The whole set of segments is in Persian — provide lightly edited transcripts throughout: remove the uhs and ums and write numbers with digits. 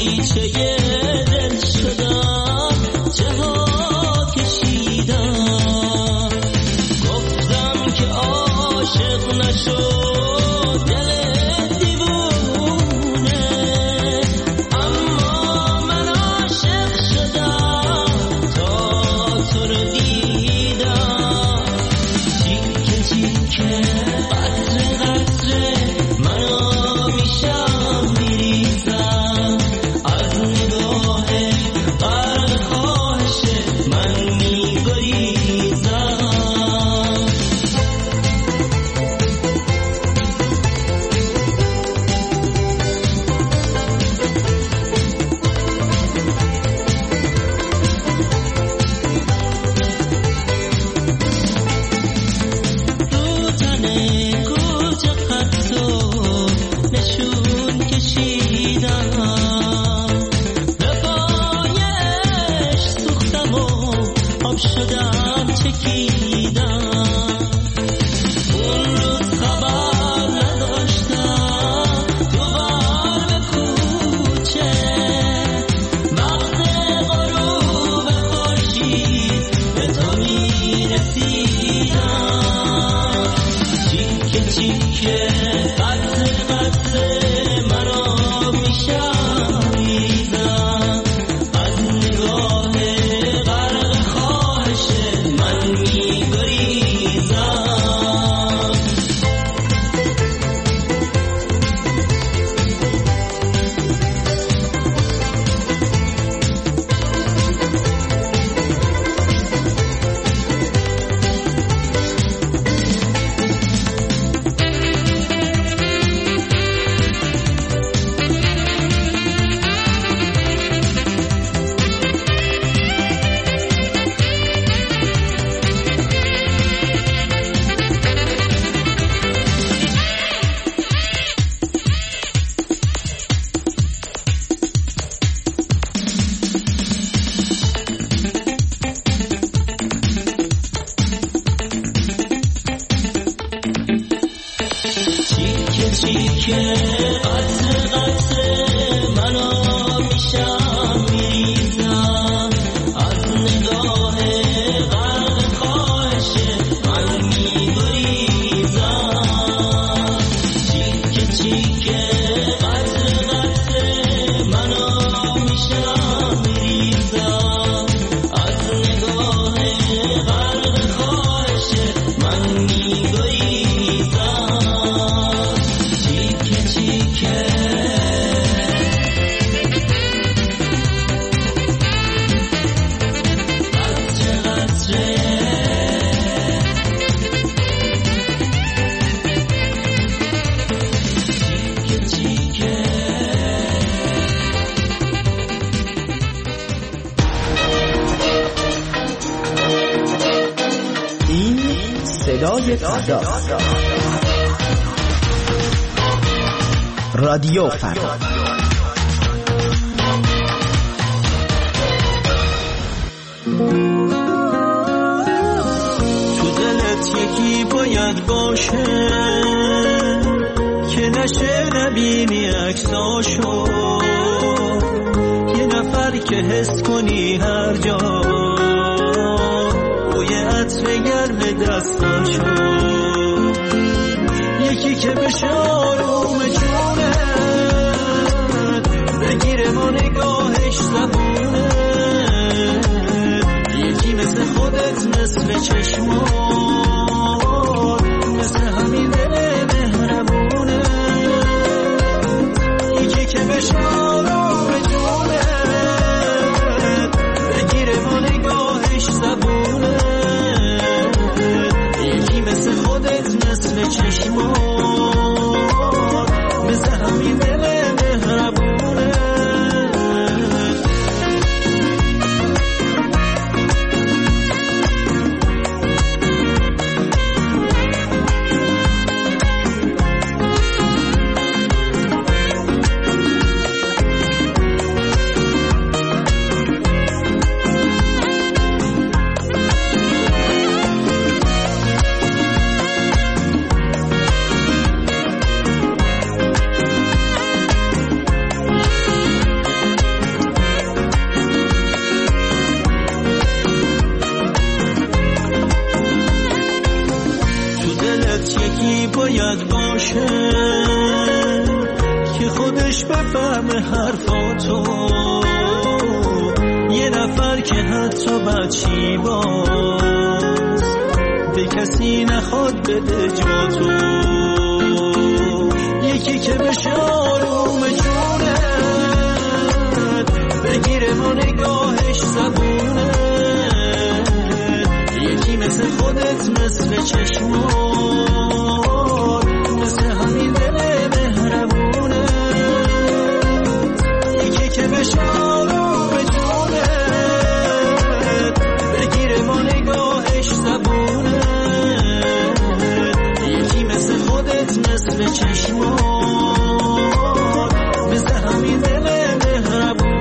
دریچه دل شدم جها کشیدم گفتم که عاشق نشد رادیو فردا تو دلت یکی باید باشه که نشه نبینی عکساشو یه نفر که حس کنی هر جا بوی عطر گرم دستاشو یکی که بشه آروم جونه بگیره با نگاهش زبونه یکی مثل خودت مثل چشمان مثل همین دل مهربونه یکی که بشه آروم جونه بگیره با نگاهش زبونه یکی مثل خودت مثل چشمان مثل همین دل مهربونه که حتی بچی باز به کسی نخواد بده جا تو، یکی که بشه آروم جونت بگیره با نگاهش زبونه، یکی مثل خودت مثل چشمات مثل همین دل مهربونه، یکی که بشه آروم جونت بگیره با نگاهش زبونه، یکی مثل خودت مثل چشمات مثل همین دل مهربونه.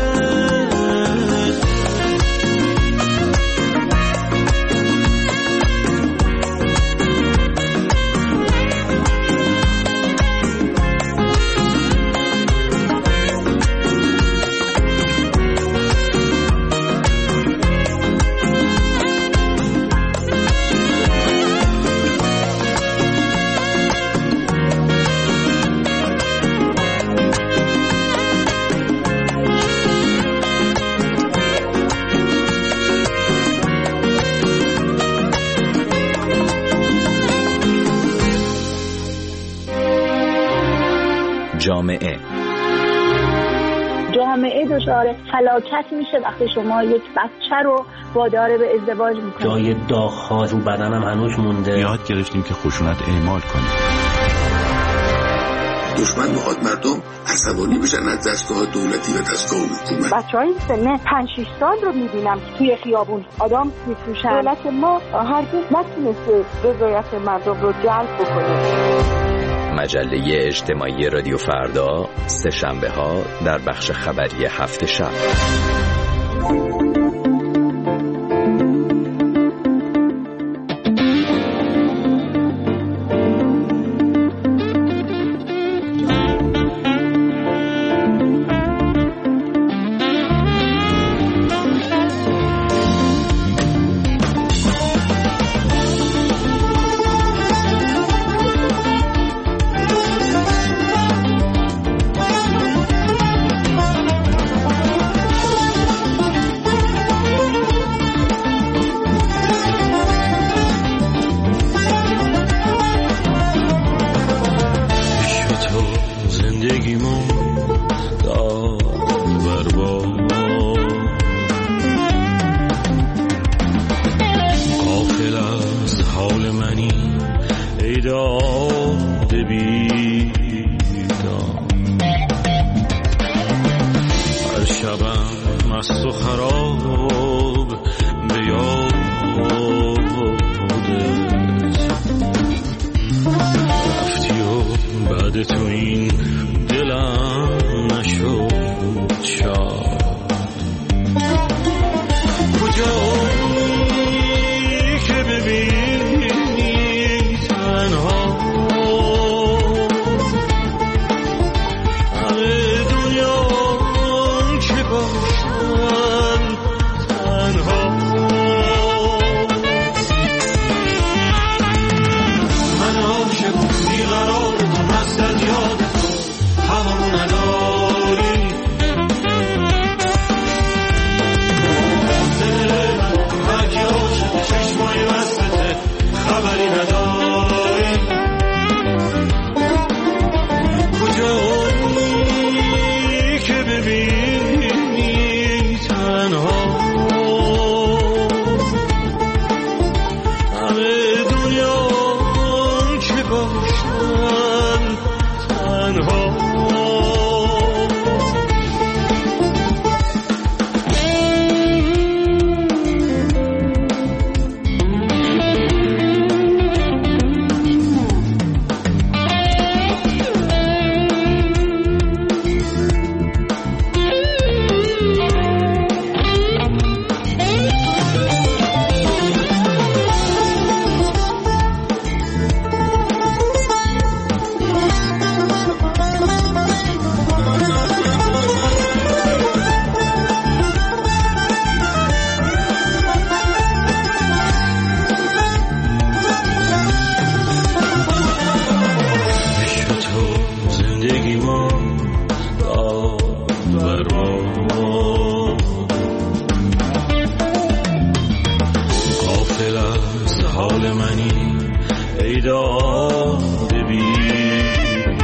جامعه دچار فلاکت میشه وقتی شما یک بچه رو وادار به ازدواج میکنید. جای داغ‌ها رو بدنم هنوز مونده. یاد گرفتیم که خشونت اعمال کنیم. دشمن میخواد مردم عصبانی بشن از دستگاه دولتی و دستگاه حکومت. بچه‌های سن 5-6 سال رو میبینم توی خیابون آدم میفروشن. دولت ما هرگز نتونسته رضایت مردم رو جلب بکنه. مجله اجتماعی رادیو فردا، سه شنبه ها در بخش خبری هفت شب. منی ای داد بین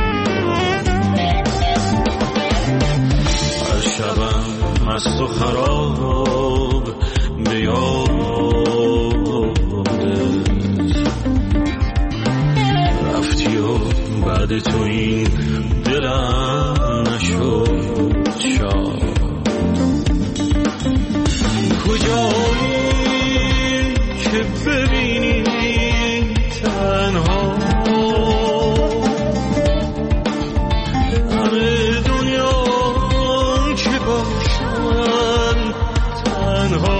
هر شبم مست و خراب به یادت رفتی و بعد تو این دلم نشد شاد کجایی که ببینی تنها همه دنیا که باشن تنها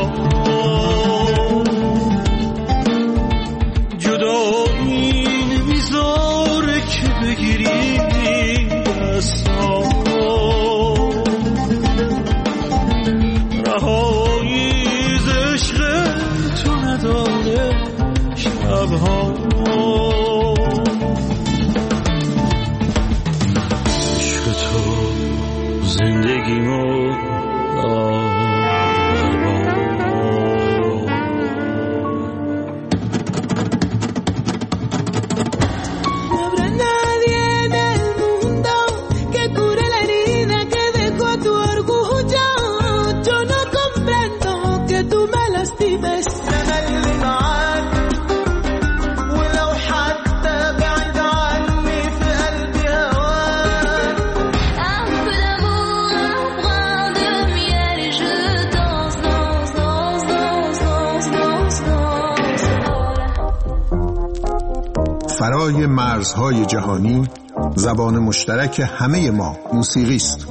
جدایی نمیذاره که بگیری دستا رهایی ز عشق تو نداره شبها عشق تو زندگیمو فرای مرزهای جهانی زبان مشترک همه ما موسیقی است.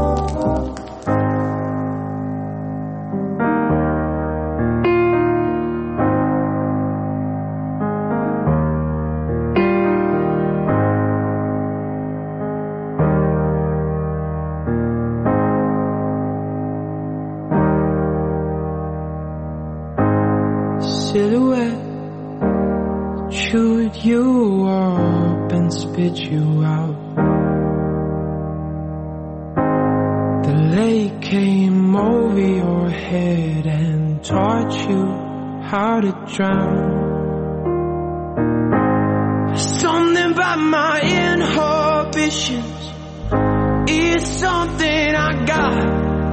Chewed you up and spit you out. The lake came over your head and taught you how to drown. Something about my inhibitions is something I got.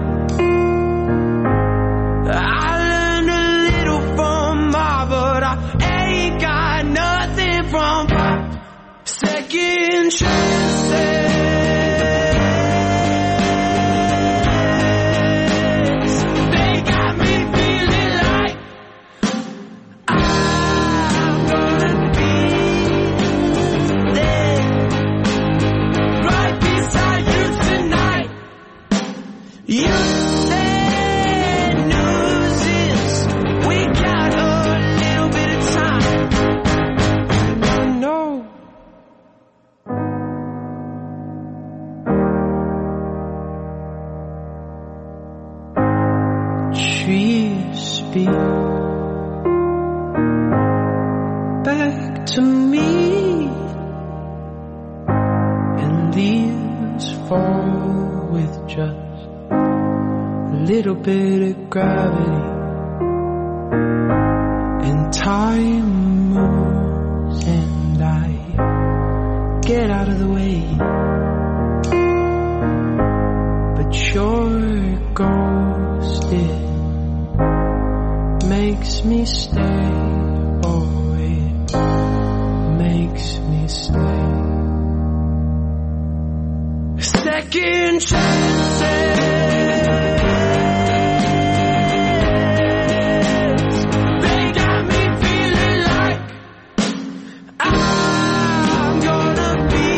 I learned a little from my, but I ain't got nothing from second chances. They got me feeling like I'm gonna be there, right beside you tonight. You said news is we got a little bit of time. I know. Trees speak back to me, and leaves fall with just a little bit of gravity, and time moves and I get out of the way, but your ghost it makes me stay, oh it makes me stay. Second chances. They got me feeling like I'm gonna be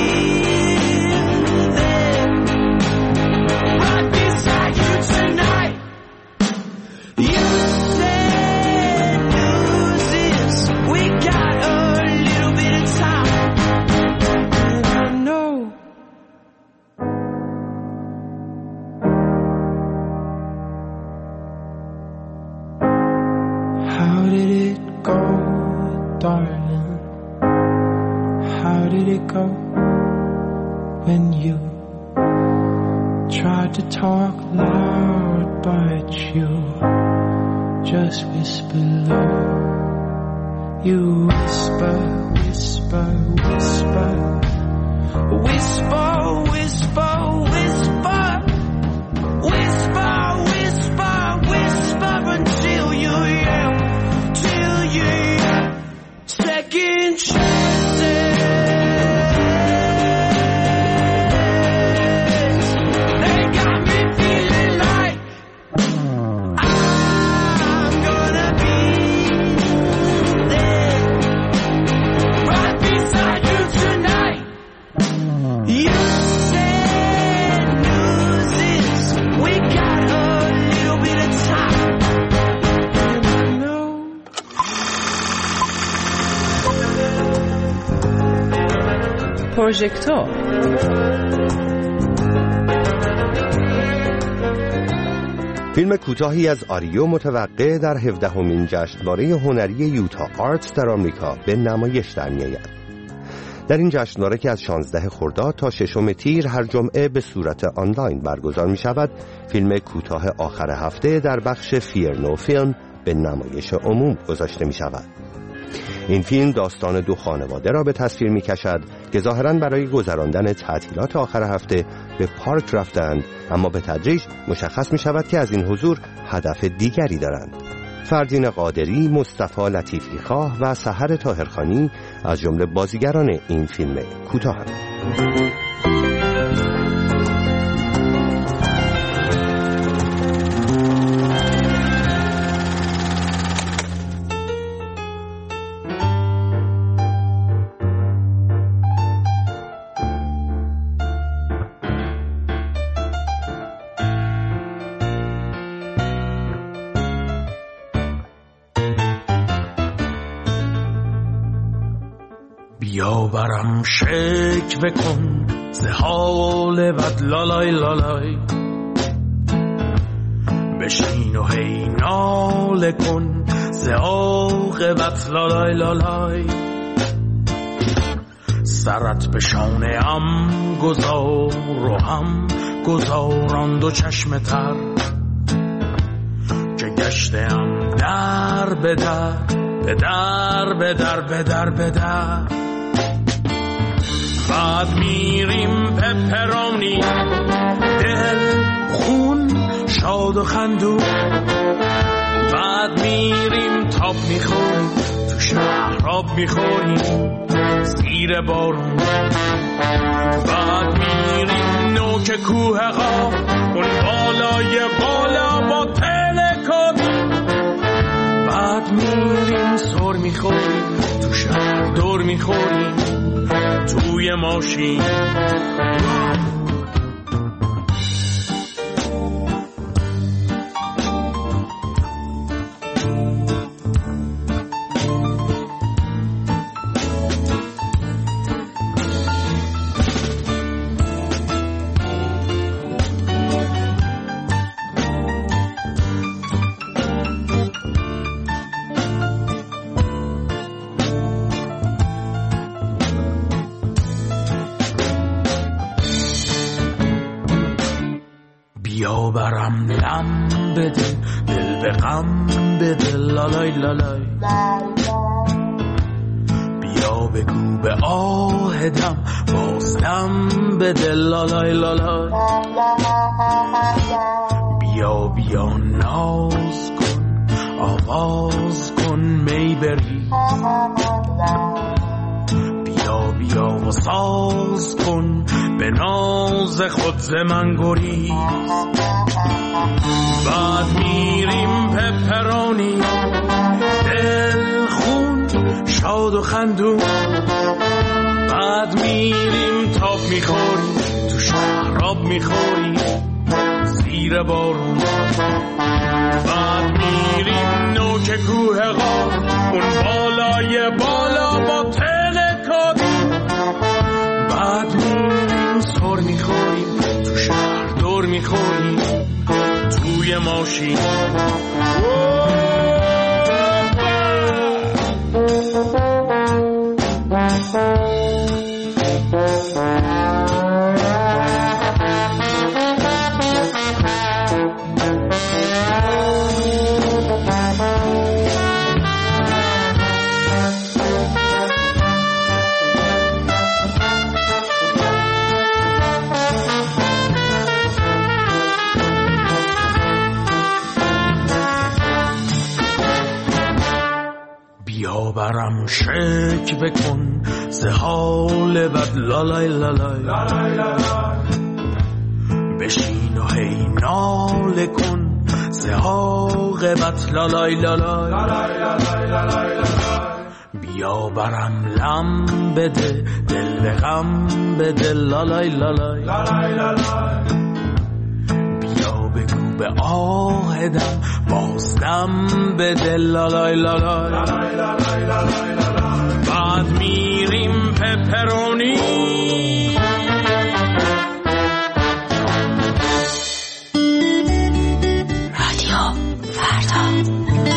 there, right beside you tonight. You said news is we got a little bit of time, and I know. How did it go, darling? How did it go when you tried to talk loud, but you just whisper low? You whisper, whisper, whisper, whisper, whisper, whisper, whisper, whisper, whisper until you yell, till you yell. Second chances. پروژکتور فیلم کوتاهی از آریو متوقع در 17مین جشنواره هنری یوتا آرتس در آمریکا به نمایش در می‌آید. در این جشنواره که از 16 خرداد تا 6 تیر هر جمعه به صورت آنلاین برگزار می‌شود، فیلم کوتاه آخر هفته در بخش فیر نو فیلم به نمایش عموم گذاشته می‌شود. این فیلم داستان دو خانواده را به تصویر می‌کشد که ظاهراً برای گذراندن تعطیلات آخر هفته به پارک رفتند، اما به تدریج مشخص می‌شود که از این حضور هدف دیگری دارند. فردین قادری، مصطفی لطیفی خواه و سحر طاهرخانی از جمله بازیگران این فیلم کوتاه‌اند. بیا برم شکوه کن ز حال بد لالای لالای، بشین و هی ناله کن ز عاقبت لالای لالای. سرت به شانه ام گذار و هم گذاران دو چشم تر، که گشتم در به در به در به در به در به در. بعد میریم پپرانی دل خون شاد و خندون، بعد میریم تاب میخوریم تو شهراب میخوریم زیر بارون، بعد میریم نوک کوه قاف اون بالای بالا با تلکابین، بعد میریم سر میخوریم تو شهر دور میخوریم توی ماشین. بیا برم لم بده دل به غم بده لالای لالای، بیا بگو به آهدم بازدم بده لالای لالای. بیا بیا ناز کن آواز کن می بری، بیا بیا و ساز کن به ناز خود ز من گریز. بعد میریم پپرانی دل خون شاد و خندون، بعد میریم تاب میخوریم تو شهراب میخوریم زیر بارون، بعد میریم نوک کوه قاف اون بالای بالا با تلکابین، بعد میریم سر میخوریم تو شهر دور میخوریم توی ماشین. برم شک بکن ز حال بد لالای لالای بشین و هی ناله کن ز عاقبت لالای لالای بیا برم لم بده دل به غم بده لالای لالای بیا بگو به آهدم بازدم بده لالای لالای بعد میریم پپرونی رادیو فردا.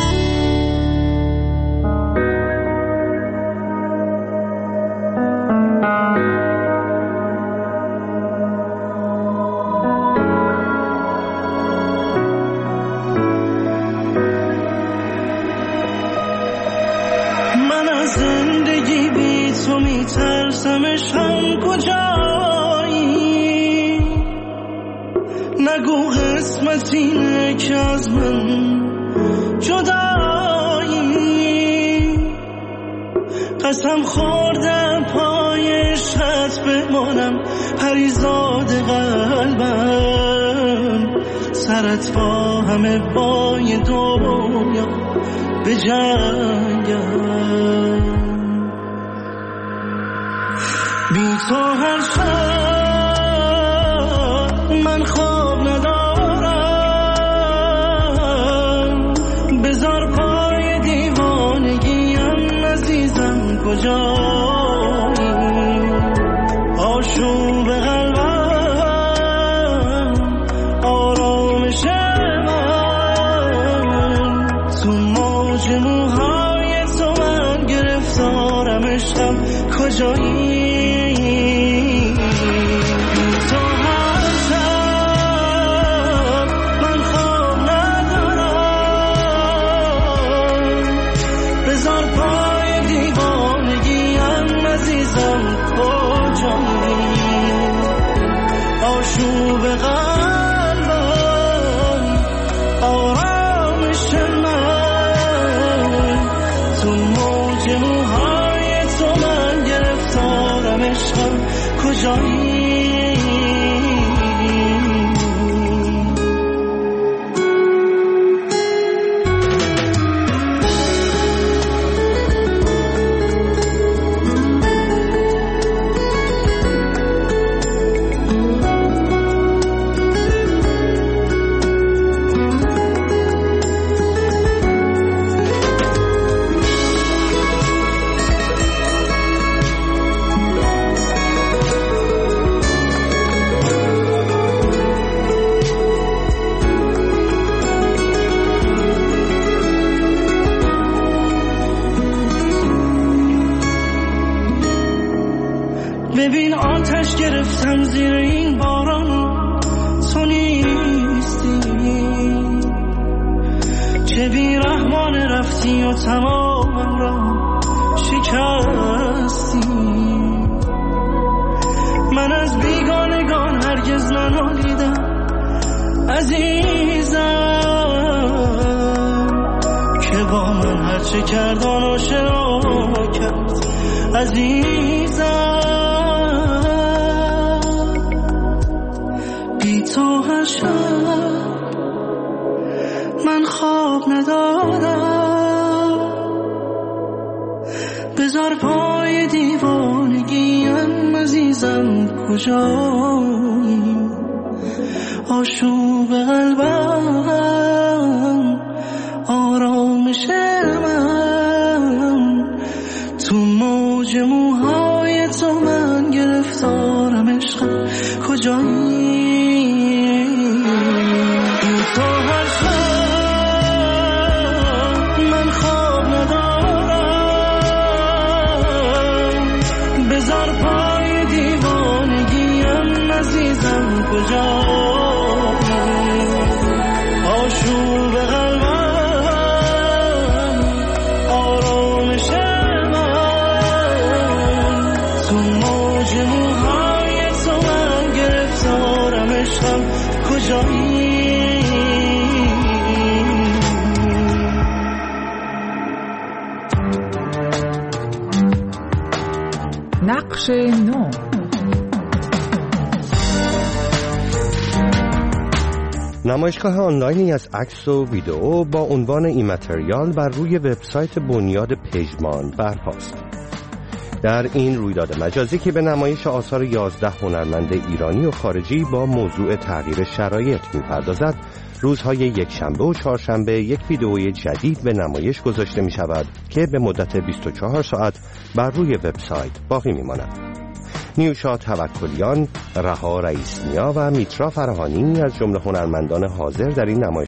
میترسمش هم کجایی نگو قسمتینه که از من جدایی قسم خوردم پای شط بمانم پریزاد قلبم سرت با همه بای دنیا به جنگم بی تو هر شب من خواب ندارم بذار پای دیوانگیم عزیزم کجایی آشوب قلبم آرامش من تو موج موهای تو من گرفتارم عشقم کجایی آشوب قلبم آرامش من تو موج موهای تو من گرفتارم عشقم کجایی ببین آتش گرفتم زیر این باران تو نیستی چه بی رحمان رفتی و تمامم را شکستی من از بیگانگان هرگز ننالیدم عزیزم که با من هرچه کرد آن آشنا کرد عزیزم تو هر شب من خواب ندارم بذار پای دیوانگیم عزیزم کجایی آشوب قلبم آرامش من تو موج موهای تو من گرفتارم عشقم کجایی تو هر شب من خواب ندارم بذار پای دیوانگیم عزیزم کجایی آشوب قلبم آرامش من تو موج موهای تو من گرفتارم عشقم کجایی بخش 9. نمایشگاه آنلاینی از عکس و ویدئو با عنوان ایمتریال بر روی وبسایت بنیاد پژمان برپاست. در این رویداد مجازی که به نمایش آثار 11 هنرمند ایرانی و خارجی با موضوع تغییر شرایط می‌پردازد، روزهای یکشنبه و چهارشنبه یک ویدئوی جدید به نمایش گذاشته می‌شود که به مدت 24 ساعت بر روی وبسایت باقی می‌ماند. نیوشا توکلیان، رها رئیس‌نیا و میترا فرهانی از جمله هنرمندان حاضر در این